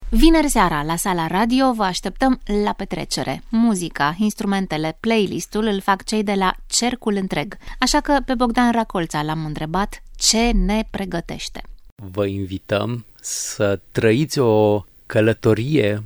Vineri seara, la Sala Radio, vă așteptăm la petrecere. Muzica, instrumentele, playlistul îl fac cei de la Cercul Întreg. Așa că pe Bogdan Racolța l-am întrebat ce ne pregătește. Vă invităm să trăiți o călătorie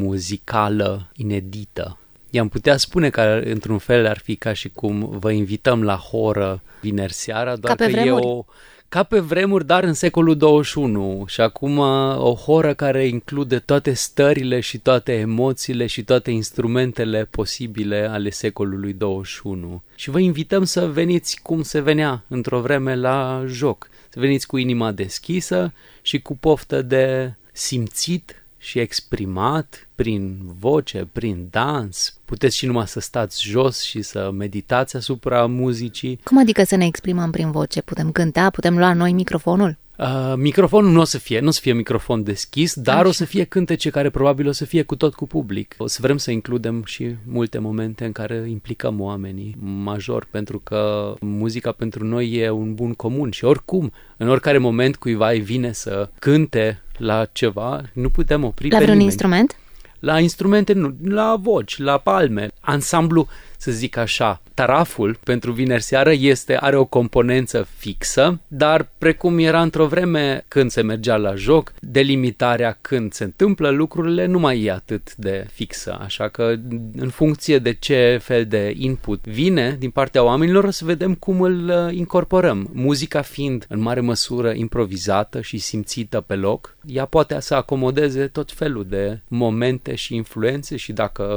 muzicală inedită. I-am putea spune că într-un fel ar fi ca și cum vă invităm la horă vineri seara, doar că e ca pe vremuri, dar în secolul 21 și acum o horă care include toate stările și toate emoțiile și toate instrumentele posibile ale secolului 21. Și vă invităm să veniți cum se venea într-o vreme la joc, să veniți cu inima deschisă și cu poftă de simțit și exprimat prin voce, prin dans. Puteți și numai să stați jos și să meditați asupra muzicii. Cum adică să ne exprimăm prin voce? Putem cânta? Putem lua noi microfonul? Microfonul nu o să fie microfon deschis, dar așa. O să fie cântece care probabil o să fie cu tot cu public. O să vrem să includem și multe momente în care implicăm oamenii major, pentru că muzica pentru noi e un bun comun și oricum, în oricare moment cuiva îi vine să cânte la ceva, nu putem opri pe nimeni. La vreun instrument? La instrumente nu, la voci, la palme. Ansamblu, să zic așa, taraful pentru vineri seară are o componență fixă, dar precum era într-o vreme când se mergea la joc, delimitarea când se întâmplă lucrurile nu mai e atât de fixă, așa că în funcție de ce fel de input vine din partea oamenilor o să vedem cum îl incorporăm. Muzica fiind în mare măsură improvizată și simțită pe loc, ea poate să acomodeze tot felul de momente și influențe și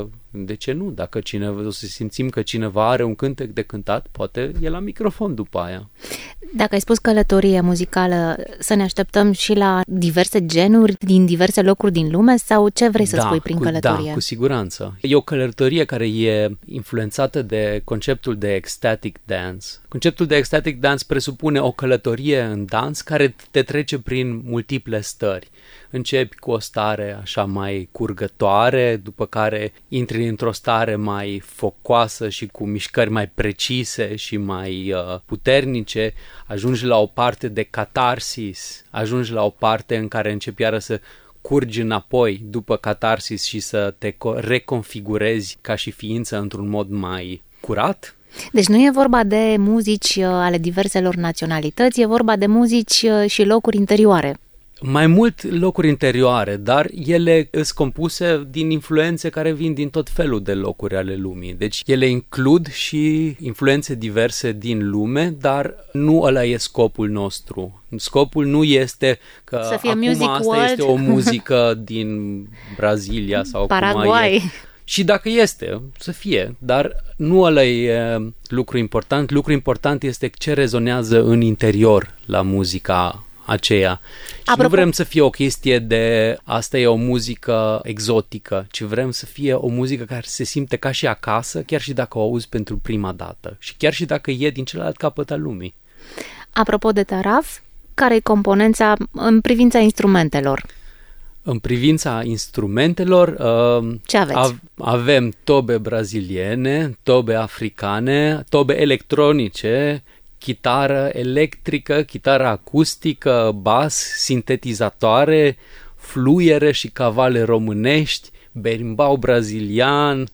de ce nu? Dacă o să simțim că cineva are un cântec de cântat, poate e la microfon după aia. Dacă ai spus călătorie muzicală, să ne așteptăm și la diverse genuri din diverse locuri din lume sau ce vrei să spui prin călătorie? Da, cu siguranță. E o călătorie care e influențată de conceptul de ecstatic dance. Conceptul de ecstatic dance presupune o călătorie în dans care te trece prin multiple stări. Începi cu o stare așa mai curgătoare, după care intri într-o stare mai focoasă și cu mișcări mai precise și mai puternice, ajungi la o parte de catarsis, ajungi la o parte în care începi iară să curgi înapoi după catarsis și să te reconfigurezi ca și ființă într-un mod mai curat. Deci nu e vorba de muzici ale diverselor naționalități, e vorba de muzici și locuri interioare. Mai mult locuri interioare, dar ele sunt compuse din influențe care vin din tot felul de locuri ale lumii. Deci ele includ și influențe diverse din lume, dar nu ăla e scopul nostru. Scopul nu este că acum asta world. Este o muzică din Brazilia sau Paraguay. Cum e. Și dacă este, să fie, dar nu ăla e lucru important. Lucru important este ce rezonează în interior la muzica aceea. Și nu vrem să fie o chestie de asta e o muzică exotică, ci vrem să fie o muzică care se simte ca și acasă, chiar și dacă o auzi pentru prima dată și chiar și dacă e din celălalt capăt al lumii. Apropo de taraf, care e componența în privința instrumentelor? În privința instrumentelor, ce aveți? Avem tobe braziliene, tobe africane, tobe electronice, chitară electrică, chitară acustică, bas, sintetizatoare, fluiere și cavale românești, berimbau brazilian,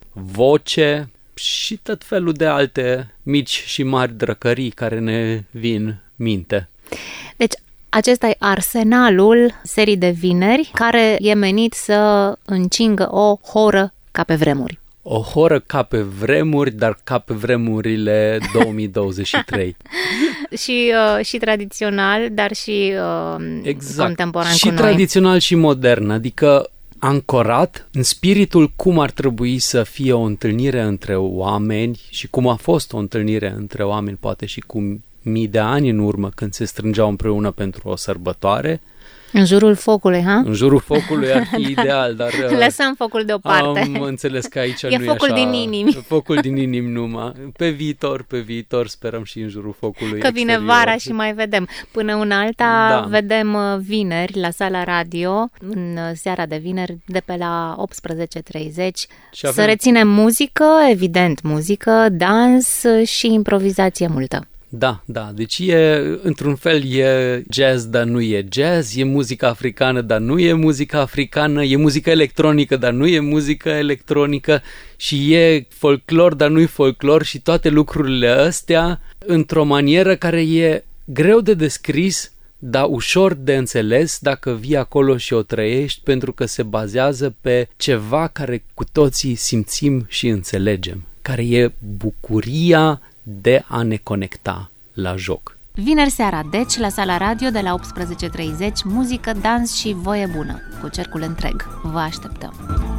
voce și tot felul de alte mici și mari drăcării care ne vin minte. Deci, acesta e arsenalul serii de vineri care e menit să încingă o horă ca pe vremuri. O horă ca pe vremuri, dar ca pe vremurile 2023. Și tradițional, dar și contemporan și cu noi. Și tradițional și modern, adică ancorat în spiritul cum ar trebui să fie o întâlnire între oameni și cum a fost o întâlnire între oameni, poate și cu mii de ani în urmă, când se strângeau împreună pentru o sărbătoare. În jurul focului, ha? În jurul focului ar fi ideal, dar... Lăsăm focul deoparte. Am înțeles că aici nu e așa. E focul din inimi. Focul din inimi numai. Pe viitor sperăm și în jurul focului că vine exterior. vara și mai vedem. Până una alta vedem vineri la Sala Radio, în seara de vineri, de pe la 18:30. Să reținem muzică, evident muzică, dans și improvizație multă. Da. Deci într-un fel e jazz, dar nu e jazz, e muzică africană, dar nu e muzică africană, e muzică electronică, dar nu e muzică electronică și e folclor, dar nu e folclor și toate lucrurile astea într-o manieră care e greu de descris, dar ușor de înțeles dacă vii acolo și o trăiești, pentru că se bazează pe ceva care cu toții simțim și înțelegem, care e bucuria de a ne conecta la joc. Vineri seara, deci, la Sala Radio de la 18:30, muzică, dans și voie bună, cu cercul întreg. Vă așteptăm!